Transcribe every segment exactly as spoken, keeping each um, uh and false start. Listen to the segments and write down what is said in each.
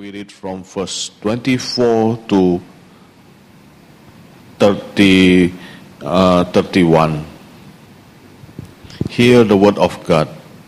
We read from verse twenty-four to thirty, uh, thirty-one. Hear the word of God.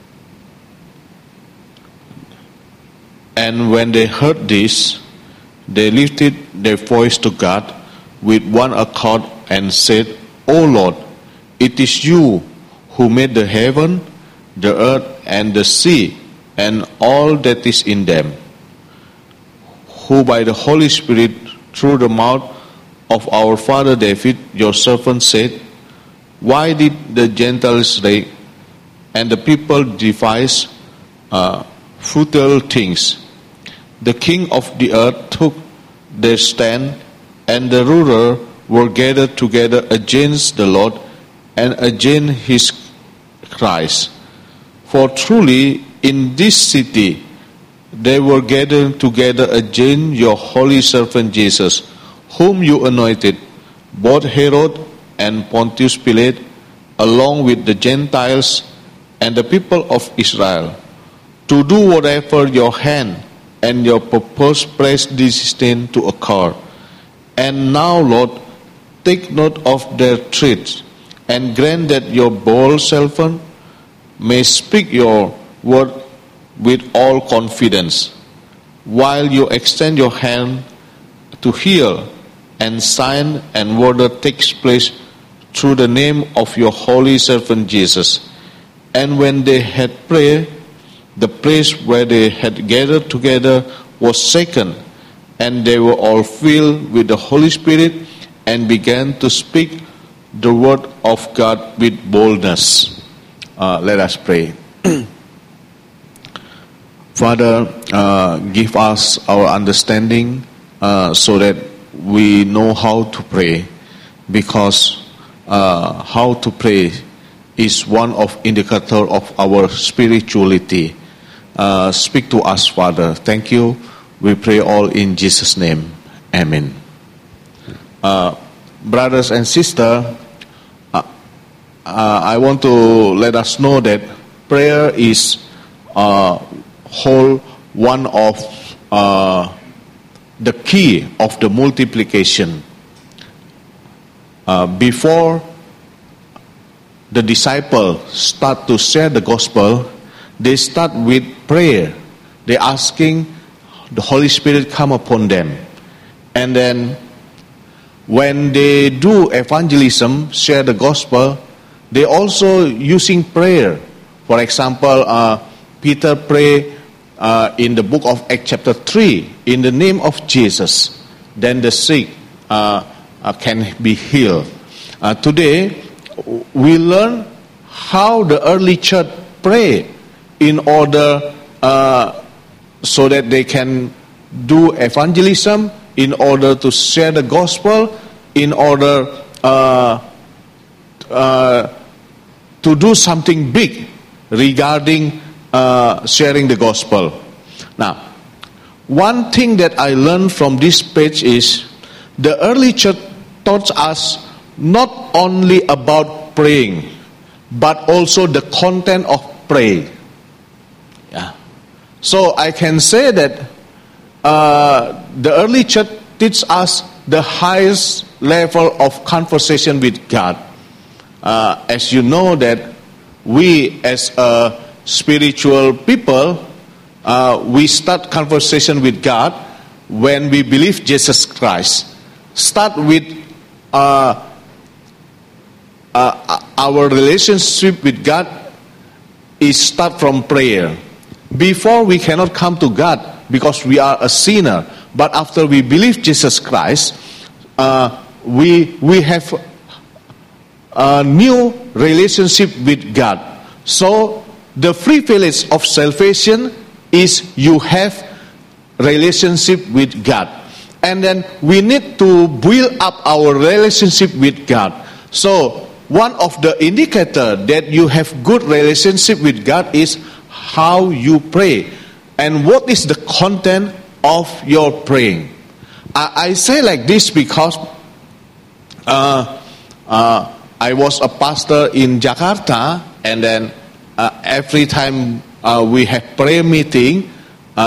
And when they heard this, they lifted their voice to God with one accord and said, O Lord, it is you who made the heaven, the earth, and the sea, and all that is in them, who by the Holy Spirit through the mouth of our father David, your servant, said, Why did the Gentiles rage and the people devise uh, futile things? The king of the earth took their stand, and the ruler were gathered together against the Lord and against his Christ. For truly in this city they were gathered together against your holy servant Jesus, whom you anointed, both Herod and Pontius Pilate, along with the Gentiles and the people of Israel, to do whatever your hand and your purpose predestined to occur. And now, Lord, take note of their threats, and grant that your bold servant may speak your word with all confidence, while you extend your hand to heal, and sign and wonder takes place through the name of your holy servant Jesus. And when they had prayed, the place where they had gathered together was shaken, and they were all filled with the Holy Spirit and began to speak the word of God with boldness. Uh, let us pray. Father, uh, give us our understanding uh, so that we know how to pray, because uh, how to pray is one of indicator of our spirituality. Uh, speak to us, Father. Thank you. We pray all in Jesus' name. Amen. Uh, brothers and sisters, uh, uh, I want to let us know that prayer is uh, whole one of uh, the key of the multiplication. Uh, before the disciples start to share the gospel, they start with prayer. They asking the Holy Spirit come upon them. And then when they do evangelism, share the gospel, they also using prayer. For example, uh, Peter pray uh, in the book of Acts chapter three, in the name of Jesus, then the sick uh, uh, can be healed. Uh, today, we learn how the early church pray in order uh, so that they can do evangelism, in order to share the gospel, in order uh, uh, to do something big regarding uh, sharing the gospel. Now, one thing that I learned from this page is the early church taught us not only about praying, but also the content of prayer. Yeah. So I can say that uh, the early church teaches us the highest level of conversation with God. Uh, as you know that we as a spiritual people, uh, we start conversation with God when we believe Jesus Christ. Start with uh, uh, our relationship with God is start from prayer. Before, we cannot come to God because we are a sinner. But after we believe Jesus Christ, uh, we we have a new relationship with God. So the privilege of salvation is you have relationship with God. And then we need to build up our relationship with God. So one of the indicator that you have good relationship with God is how you pray, and what is the content of your praying. I, I say like this because uh, uh, I was a pastor in Jakarta, and then uh, every time uh, we have prayer meeting, uh,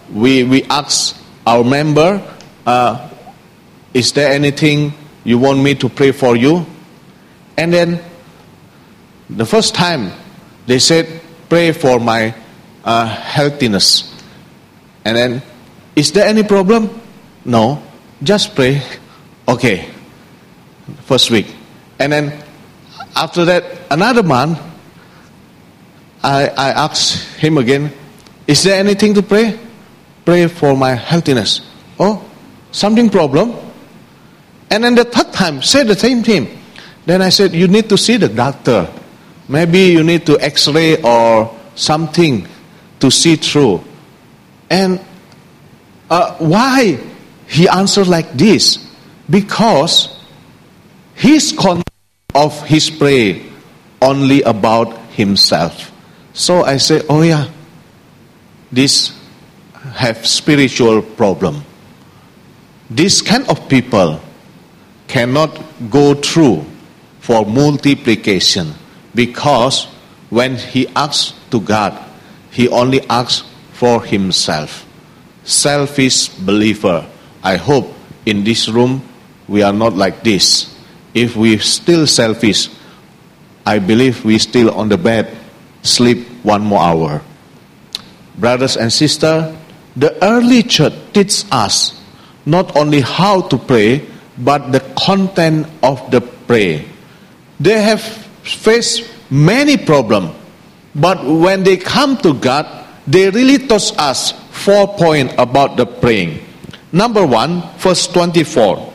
we, we ask our member, uh, is there anything you want me to pray for you? And then the first time they said, pray for my uh, healthiness. And then, is there any problem? No, just pray. Okay, first week. And then after that, another month, I, I asked him again, is there anything to pray? Pray for my healthiness. Oh, something problem? And then the third time, said the same thing. Then I said, you need to see the doctor. Maybe you need to x-ray or something to see through. And uh, why he answered like this? Because his concept of his prayer only about himself. So I say, oh yeah, this have spiritual problem. This kind of people cannot go through for multiplication, because when he asks to God, he only asks for himself. Selfish believer. I hope in this room we are not like this. If we still selfish, I believe we still on the bed, sleep one more hour. Brothers and sisters, the early church teaches us not only how to pray, but the content of the prayer. They have faced many problems, but when they come to God, they really taught us four points about the praying. Number one, verse twenty-four.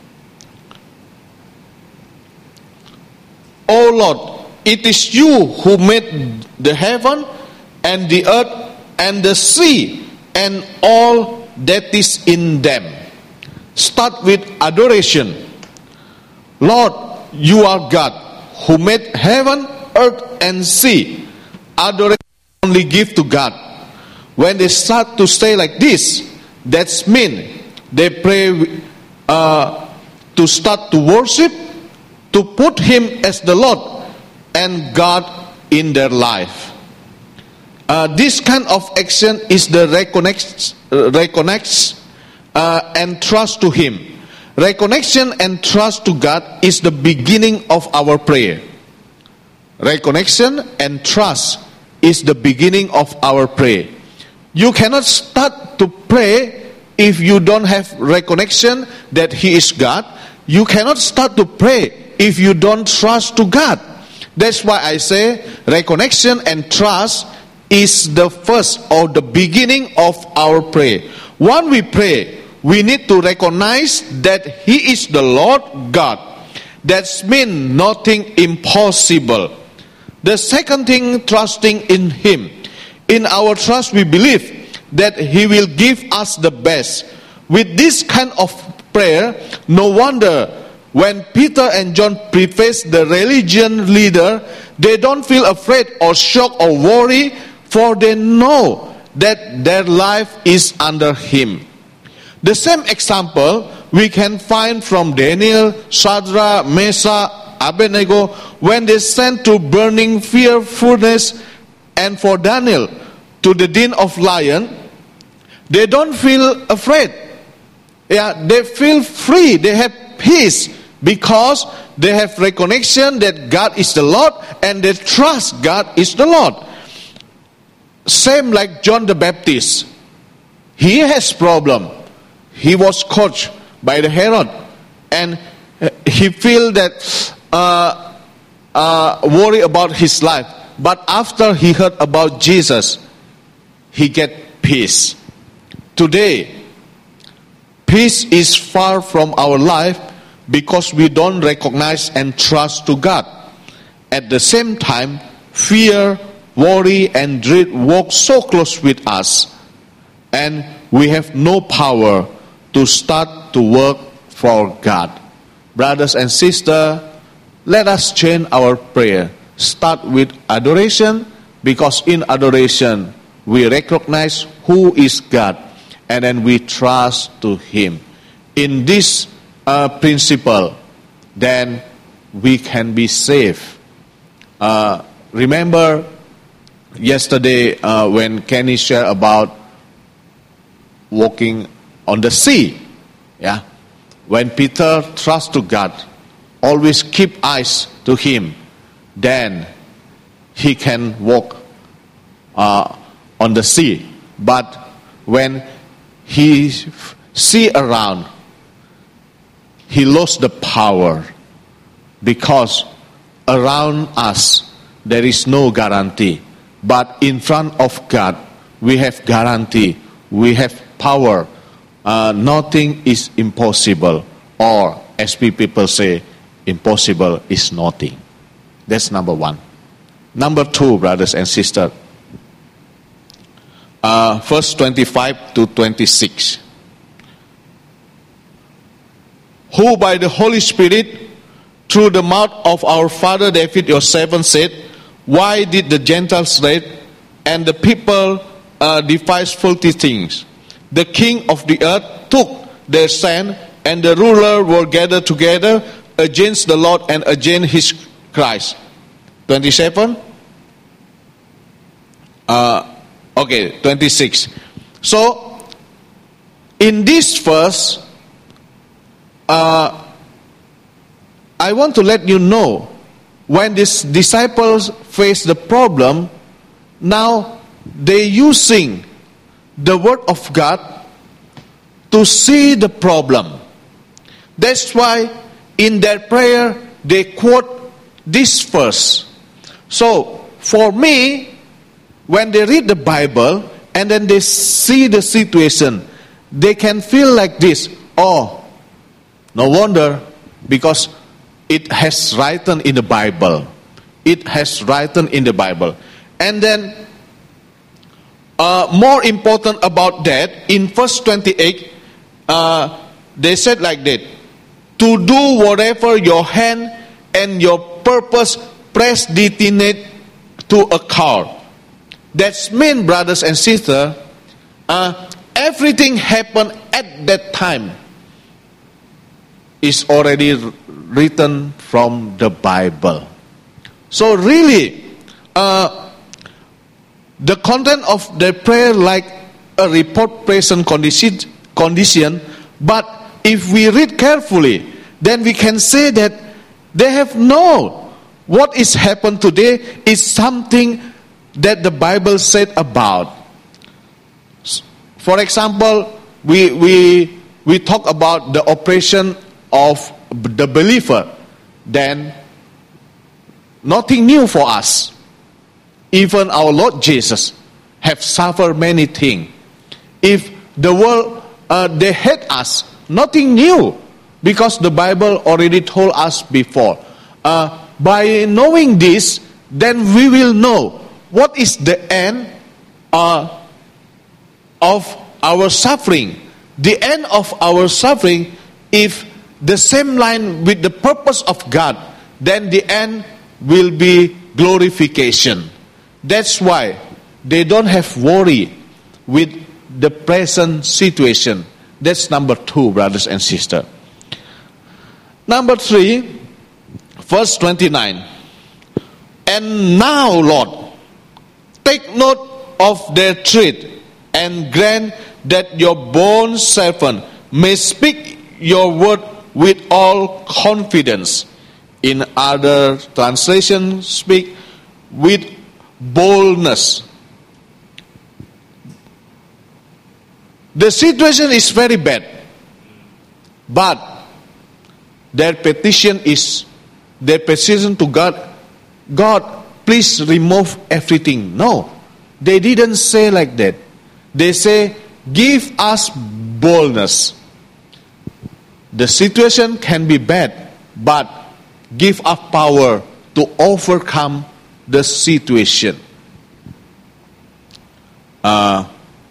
O Lord, it is you who made the heaven and the earth and the sea and all that is in them. Start with adoration. Lord, you are God who made heaven, earth and sea. Adoration only give to God. When they start to say like this, that's mean they pray uh, to start to worship, to put Him as the Lord and God in their life. Uh, this kind of action is the reconnect, uh, reconnects uh, and trust to Him. Reconnection and trust to God is the beginning of our prayer. Reconnection and trust is the beginning of our prayer. You cannot start to pray if you don't have reconnection that He is God. You cannot start to pray if you don't trust to God. That's why I say reconnection and trust is the first or the beginning of our prayer. When we pray, we need to recognize that He is the Lord God. That means nothing impossible. The second thing, trusting in Him. In our trust, we believe that He will give us the best. With this kind of prayer, no wonder when Peter and John preface the religion leader, they don't feel afraid or shocked or worry, for they know that their life is under Him. The same example we can find from Daniel, Shadrach, Meshach, Abednego when they sent to burning fire furnace, and for Daniel to the den of lion. They don't feel afraid. Yeah, they feel free. They have peace because they have recognition that God is the Lord and they trust God is the Lord. Same like John the Baptist. He has problem. He was coached by the Herod, and he feel that uh, uh, worry about his life. But after he heard about Jesus, he get peace. Today, peace is far from our life because we don't recognize and trust to God. At the same time, fear, worry, and dread walk so close with us, and we have no power to start to work for God. Brothers and sisters, let us change our prayer. Start with adoration, because in adoration we recognize who is God, and then we trust to Him. In this uh, principle, then we can be saved. Uh, remember yesterday uh, when Kenny shared about walking on the sea. Yeah, when Peter trusts to God, always keep eyes to Him, then he can walk uh, on the sea. But when he see around, he lost the power, because around us there is no guarantee. But in front of God, we have guarantee, we have power. Uh, nothing is impossible, or as people say, impossible is nothing. That's number one. Number two, brothers and sisters, uh, verse twenty-five to twenty-six. Who by the Holy Spirit, through the mouth of our father David, your servant, said, why did the Gentiles raid and the people uh, devise faulty things? The king of the earth took their stand, and the ruler were gathered together against the Lord and against his Christ. twenty-seven? Uh, okay, twenty-six. So, in this verse, uh, I want to let you know, when these disciples face the problem, now they're using the word of God to see the problem. That's why in their prayer they quote this verse. So for me, when they read the Bible and then they see the situation, they can feel like this. Oh, no wonder, because it has written in the Bible. It has written in the Bible. And then Uh, more important about that, in verse twenty-eight, uh, they said like that, to do whatever your hand and your purpose predestinate to occur. That's mean, brothers and sisters, uh, everything happened at that time is already written from the Bible. So really, uh, the content of the prayer like a report present condition, condition, but if we read carefully, then we can say that they have known what is happened today is something that the Bible said about. For example, we we we talk about the operation of the believer, then nothing new for us. Even our Lord Jesus have suffered many things. If the world, uh, they hate us, nothing new, because the Bible already told us before. Uh, by knowing this, then we will know what is the end uh, of our suffering. The end of our suffering, if the same line with the purpose of God, then the end will be glorification. That's why they don't have worry with the present situation. That's number two, brothers and sisters. Number three, verse twenty-nine. And now, Lord, take note of their threat, and grant that your bond servant may speak your word with all confidence. In other translations, speak with boldness. The situation is very bad, but their petition is, their petition to God, God, please remove everything. No, they didn't say like that. They say, give us boldness. The situation can be bad, but give us power to overcome the situation. Uh,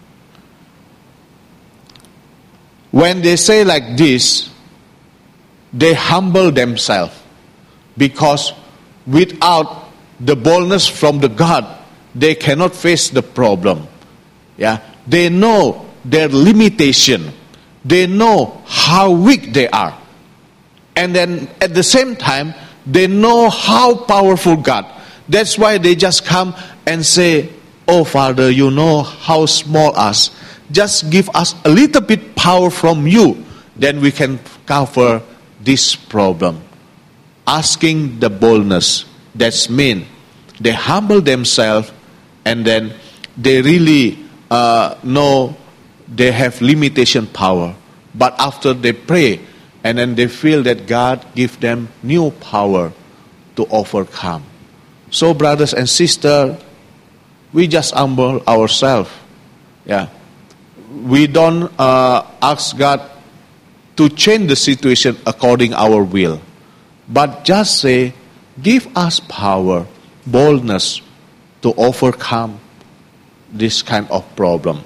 when they say like this, they humble themselves, because without the boldness from the God, they cannot face the problem. Yeah, they know their limitation. They know how weak they are, and then at the same time, they know how powerful God. That's why they just come and say, oh Father, you know how small us. just give us a little bit power from you, then we can cover this problem. Asking the boldness, that's mean they humble themselves, and then they really uh, know they have limitation power. But after they pray, and then they feel that God give them new power to overcome. So brothers and sisters, we just humble ourselves. Yeah, we don't uh, ask God to change the situation according our will, but just say, give us power, boldness to overcome this kind of problem.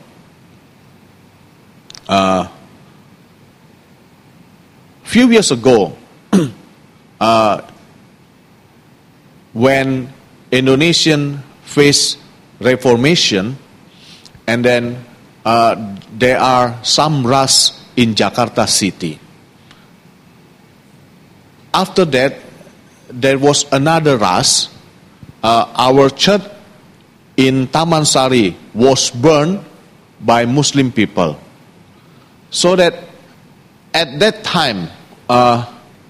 Uh, few years ago, uh, when Indonesian faced reformation, and then uh, there are some rust in Jakarta city. After that, there was another rust. Uh, our church in Taman Sari was burned by Muslim people. So that at that time, uh,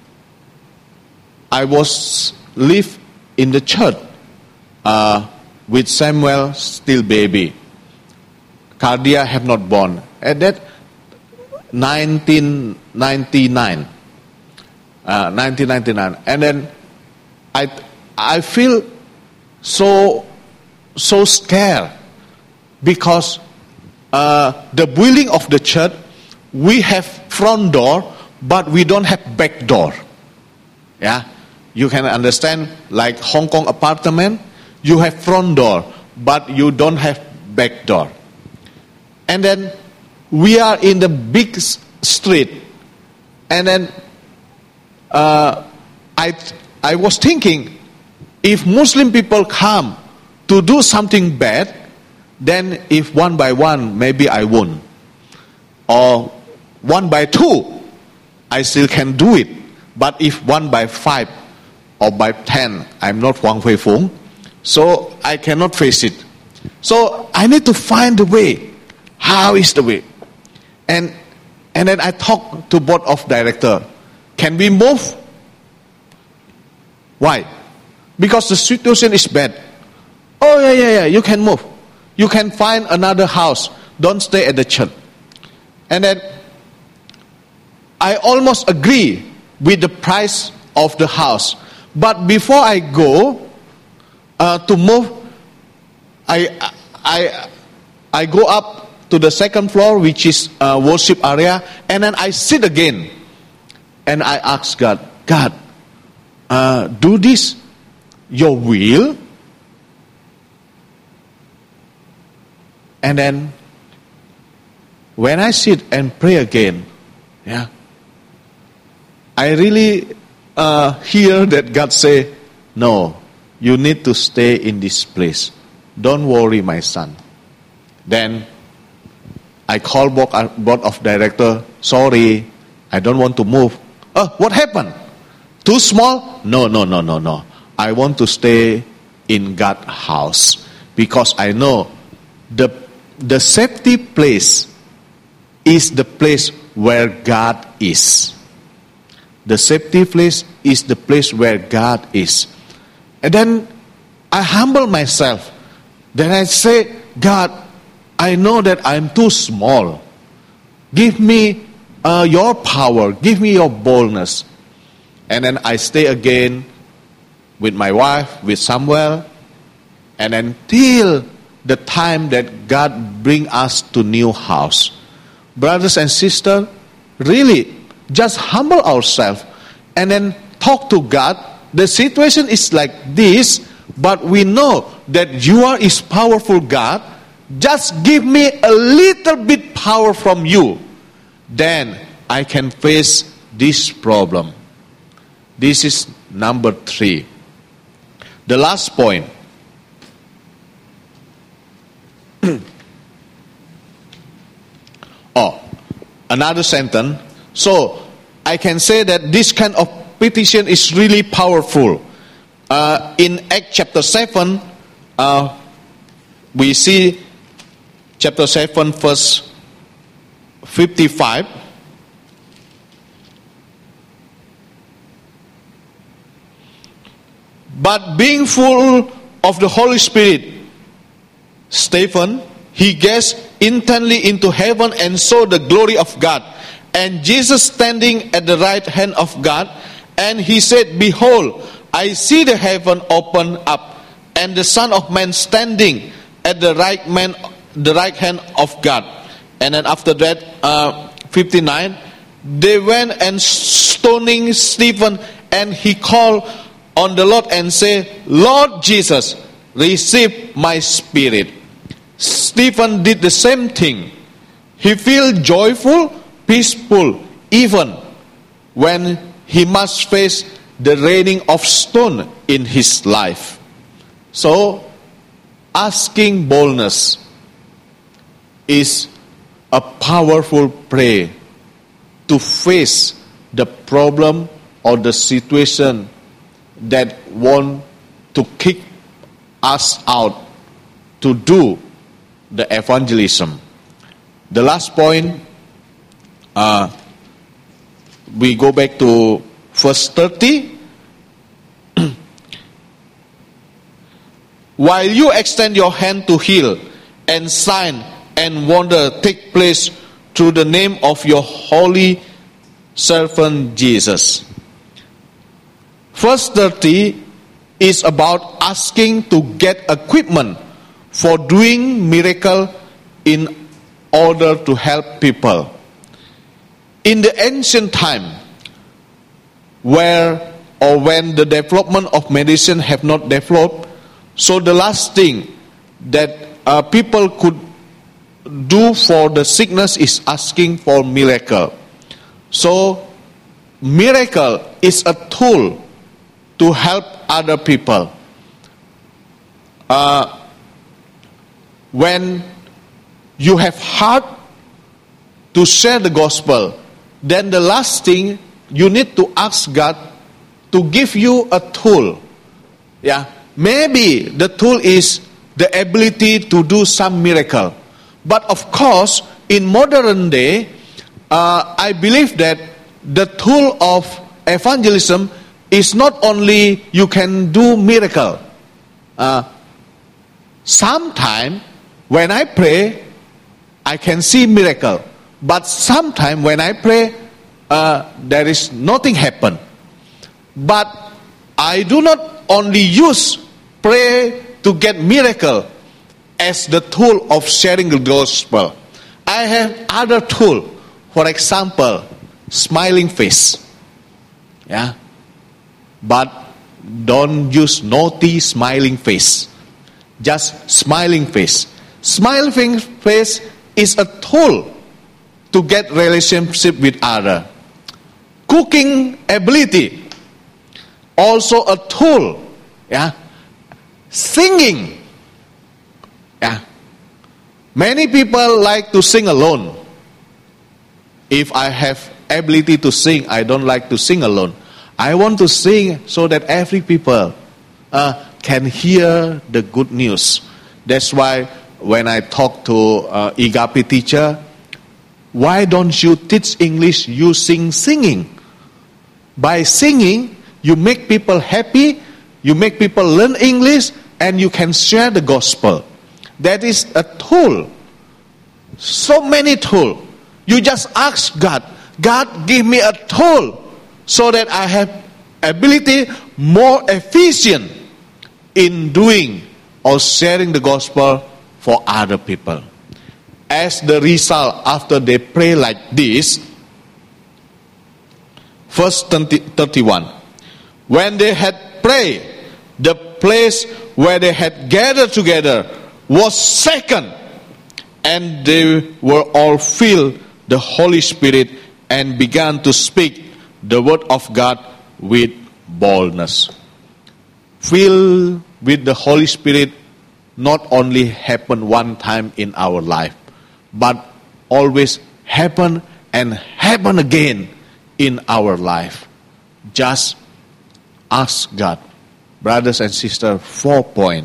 I was live in the church uh, with Samuel still baby. Cardia have not born. At that nineteen ninety-nine, uh, nineteen ninety-nine, and then I I feel so so scared because uh, the building of the church, we have front door, but we don't have back door. Yeah, you can understand, like Hong Kong apartment, you have front door, but you don't have back door. And then we are in the big street, and then uh, I I was thinking, if Muslim people come to do something bad, then if one by one, maybe I won't, or one by two, I still can do it. But if one by five or by ten, I'm not Wang Hui Fung, so I cannot face it. So I need to find the way. How is the way? And and then I talked to board of director. Can we move? Why? Because the situation is bad. Oh yeah, yeah, yeah, you can move. You can find another house. Don't stay at the church. And then I almost agree with the price of the house. But before I go uh, to move, I I I go up to the second floor, which is uh, worship area, and then I sit again, and I ask God, God, uh, do this your will? And then when I sit and pray again, yeah, I really uh, hear that God say, no, you need to stay in this place. Don't worry, my son. Then I call board of director. Sorry, I don't want to move. Oh, what happened? Too small? No, no, no, no, no. I want to stay in God's house because I know the the safety place is the place where God is. The safety place is the place where God is. And then I humble myself. Then I say, God, I know that I'm too small. Give me uh, your power. Give me your boldness. And then I stay again with my wife, with Samuel. And until the time that God bring us to new house. Brothers and sisters, really, just humble ourselves. And then talk to God. The situation is like this, but we know that you are is powerful God. Just give me a little bit power from you. Then I can face this problem. This is number three. The last point. Oh, another sentence. So I can say that this kind of petition is really powerful. Uh, in Acts chapter seven, uh, we see chapter seven, verse fifty-five. But being full of the Holy Spirit, Stephen, he gazed intently into heaven and saw the glory of God, and Jesus standing at the right hand of God, and he said, Behold, I see the heaven open up, and the Son of Man standing at the right man, the right hand of God. And then after that, uh, fifty-nine, they went and stoning Stephen, and he called on the Lord and said, Lord Jesus, receive my spirit. Stephen did the same thing. He felt joyful, peaceful, even when he must face the raining of stone in his life. So, asking boldness is a powerful prayer to face the problem or the situation that want to kick us out to do the evangelism. The last point, uh, we go back to verse thirty. While you extend your hand to heal, and sign and wonder take place through the name of your holy servant Jesus. Verse thirty is about asking to get equipment for doing miracle in order to help people. In the ancient time, where or when the development of medicine have not developed, so the last thing that uh, people could do for the sickness is asking for miracle. So miracle is a tool to help other people. Uh, when you have heart to share the gospel, then the last thing you need to ask God to give you a tool. Yeah, maybe the tool is the ability to do some miracle. But of course, in modern day, uh, I believe that the tool of evangelism is not only you can do miracle. Uh, Sometimes when I pray, I can see miracle. But sometimes when I pray, uh, there is nothing happen. But I do not only use pray to get miracle as the tool of sharing the gospel. I have other tool. For example, smiling face. Yeah. But don't use naughty smiling face. Just smiling face. Smiling face is a tool to get relationship with other. Cooking ability, also a tool. Yeah. Singing. Yeah. Many people like to sing alone. If I have ability to sing, I don't like to sing alone. I want to sing so that every people uh, can hear the good news. That's why when I talk to uh, I G A P teacher, why don't you teach English using singing? By singing, you make people happy, you make people learn English, and you can share the gospel. That is a tool. So many tools. You just ask God, God, give me a tool so that I have ability more efficient in doing or sharing the gospel for other people. As the result, after they pray like this, verse thirty-one, when they had prayed, the place where they had gathered together was shaken, and they were all filled with the Holy Spirit and began to speak the word of God with boldness. Filled with the Holy Spirit not only happen one time in our life, but always happen and happen again in our life. Just ask God. Brothers and sisters, four points.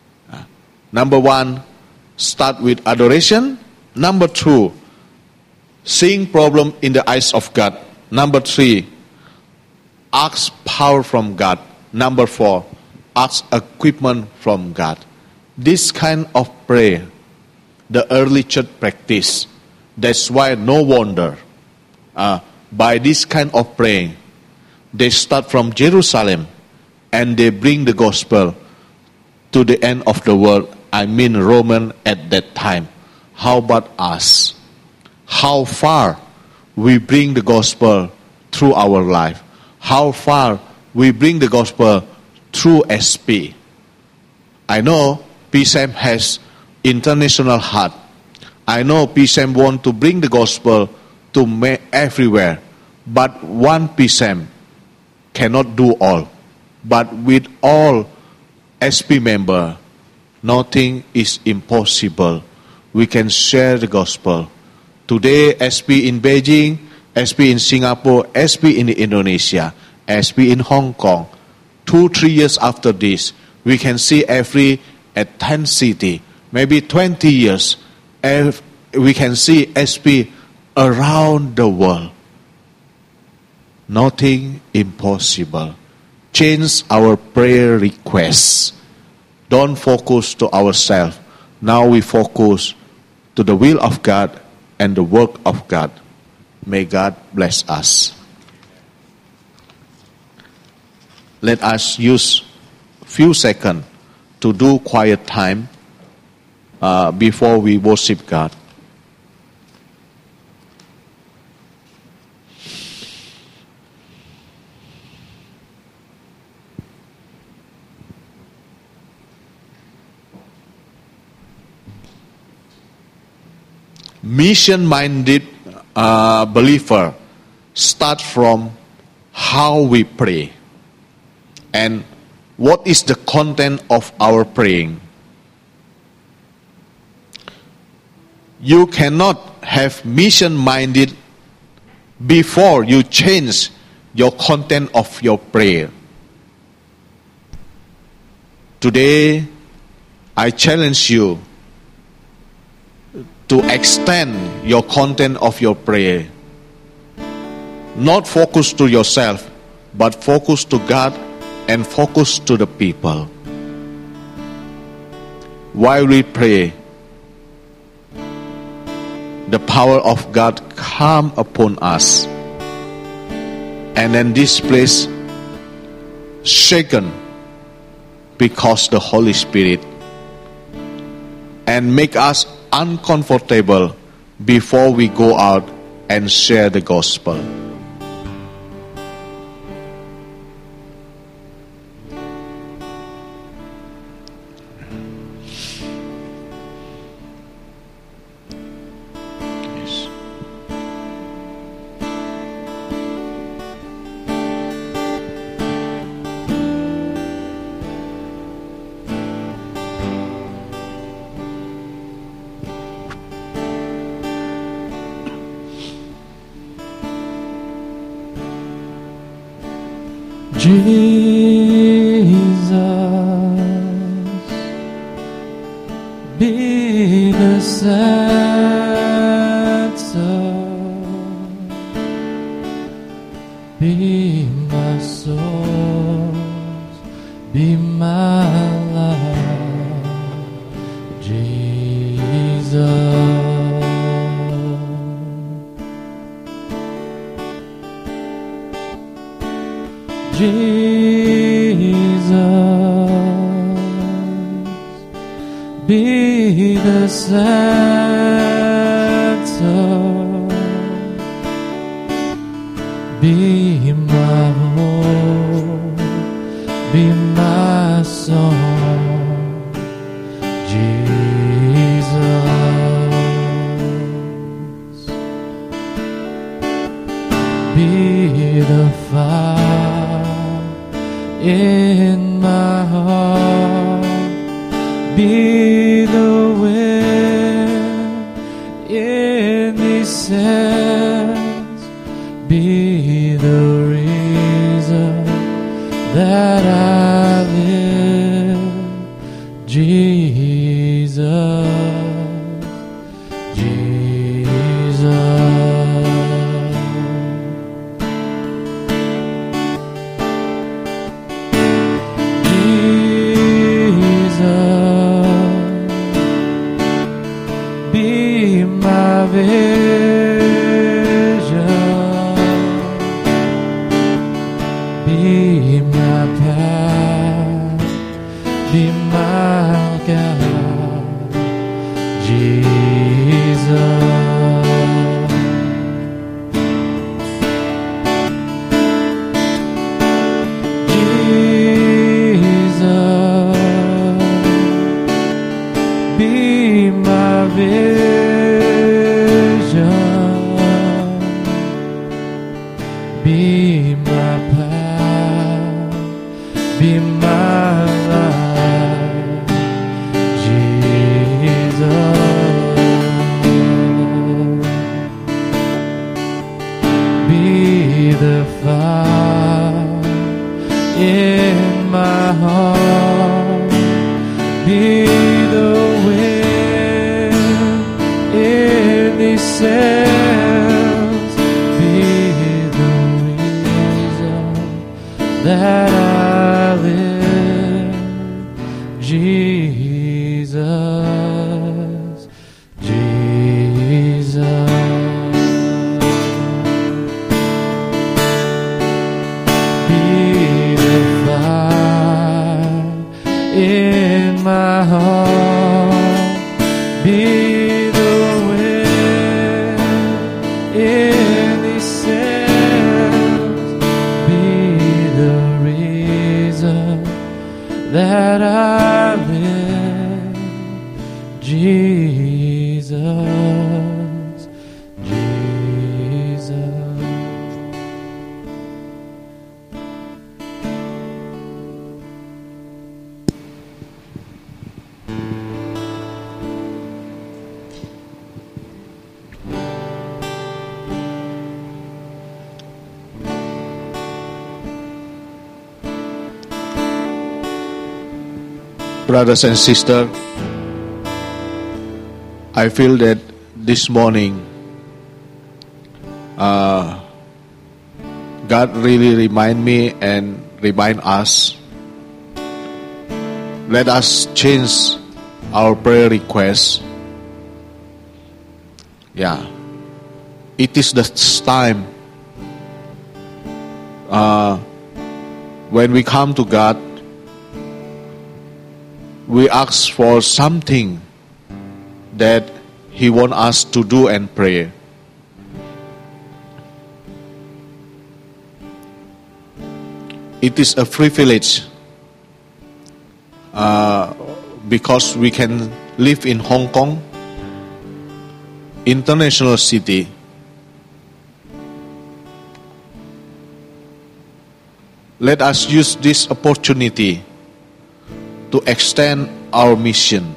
Number one, start with adoration. Number two, seeing problem in the eyes of God. Number three, ask power from God. Number four, ask equipment from God. This kind of prayer, the early church practice. That's why no wonder uh, by this kind of praying, they start from Jerusalem and they bring the gospel to the end of the world. I mean Roman at that time. How about us? How far we bring the gospel through our life? How far we bring the gospel through S P? I know P S A M has international heart. I know P S A M want to bring the gospel to ma- everywhere. But one P S A M cannot do all. But with all S P member, nothing is impossible. We can share the gospel. Today, S P in Beijing, S P in Singapore, S P in Indonesia, S P in Hong Kong. Two, three years after this, we can see every at ten city, maybe twenty years, we can see S P around the world. Nothing impossible. Change our prayer requests. Don't focus to ourselves. Now we focus to the will of God and the work of God. May God bless us. Let us use a few seconds to do quiet time uh, before we worship God. Mission-minded uh, believer start from how we pray and what is the content of our praying. You cannot have mission-minded before you change your content of your prayer. Today, I challenge you to extend your content of your prayer. Not focus to yourself, but focus to God and focus to the people. While we pray, the power of God come upon us. And then this place shaken because the Holy Spirit, and make us uncomfortable before we go out and share the gospel. Yes. Jesus, be the center, be my source, be my life, Jesus. Jesus, be the center, be my hope, be my song, Jesus, be the fire in my heart, be the wind in these sands, be the reason that I live, Jesus, Jesus. be my path, be my life, Jesus. Be the fire in my heart, be the wind in these sails, be the reason that I live, Jesus, Jesus. In my heart, be the wind in these sails, be the reason that I live, Jesus, Jesus. Brothers and sisters, I feel that this morning uh, God really remind me and remind us, let us change our prayer request. Yeah, it is the time uh, when we come to God, we ask for something that He wants us to do and pray. It is a privilege uh, because we can live in Hong Kong, international city. Let us use this opportunity to extend our mission.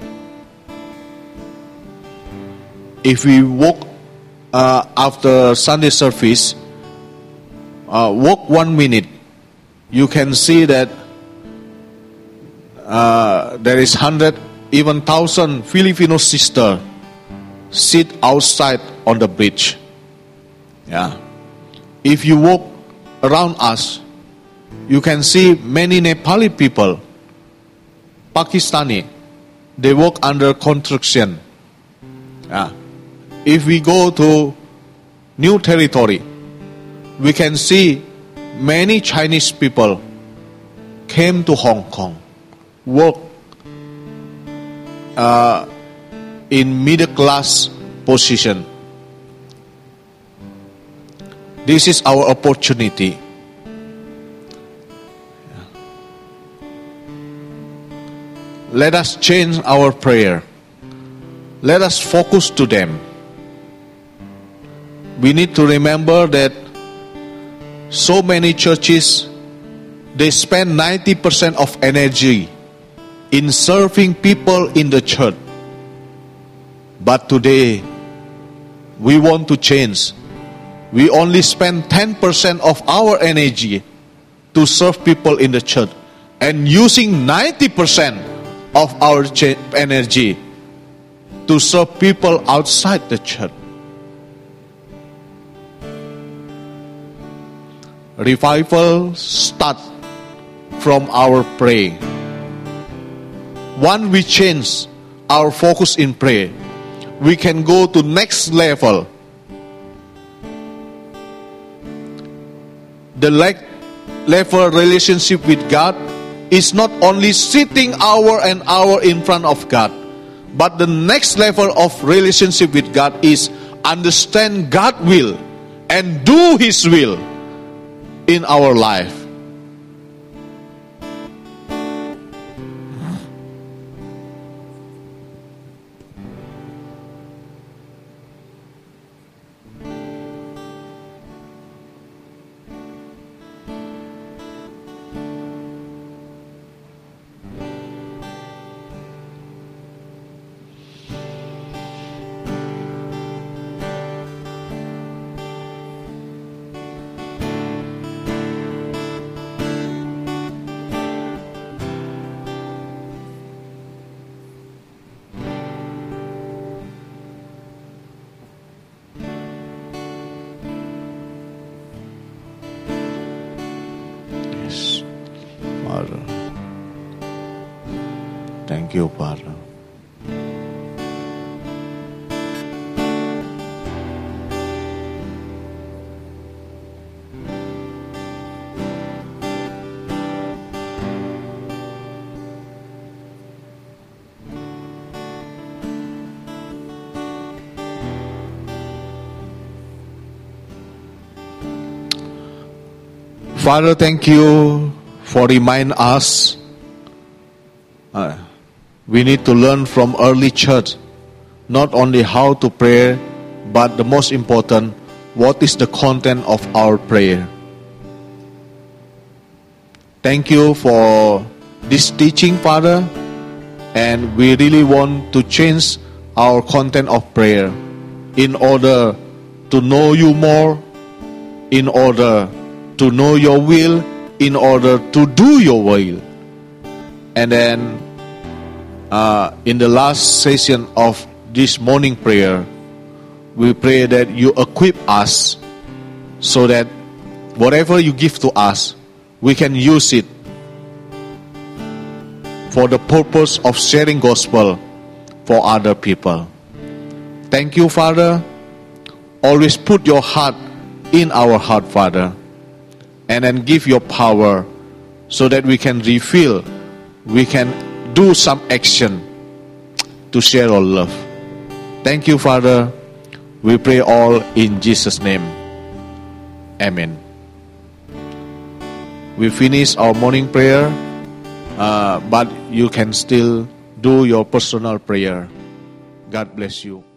If we walk uh, after Sunday service, uh, walk one minute, you can see that uh, there is hundred, even thousand Filipino sisters sit outside on the bridge. Yeah. If you walk around us, you can see many Nepali people, Pakistani, they work under construction. Yeah. If we go to New Territory, we can see many Chinese people came to Hong Kong, work uh, in middle class position. This is our opportunity. Let us change our prayer. Let us focus to them. We need to remember that so many churches, they spend ninety percent of energy in serving people in the church. But today, we want to change. We only spend ten percent of our energy to serve people in the church, and using ninety percent of our energy to serve people outside the church. Revival starts from our prayer. Once we change our focus in prayer, we can go to next level. The level relationship with God is not only sitting hour and hour in front of God, but the next level of relationship with God is understand God's will and do His will in our life. Yes, Father. Thank you, Father. Father, thank you for remind us uh, we need to learn from early church not only how to pray, but the most important, what is the content of our prayer. Thank you for this teaching, Father, and we really want to change our content of prayer in order to know you more, in order to know your will, in order to do your will. And then uh, in the last session of this morning prayer, we pray that you equip us so that whatever you give to us, we can use it for the purpose of sharing gospel for other people. Thank you, Father. Always put your heart in our heart, Father, and then give your power so that we can reveal, we can do some action to share our love. Thank you, Father. We pray all in Jesus' name. Amen. We finish our morning prayer, uh, but you can still do your personal prayer. God bless you.